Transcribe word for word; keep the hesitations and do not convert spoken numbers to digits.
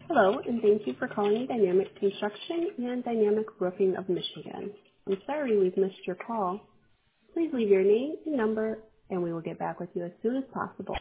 Hello, and thank you for calling Dynamic Construction and Dynamic Roofing of Michigan. I'm sorry we've missed your call. Please leave your name and number, and we will get back with you as soon as possible.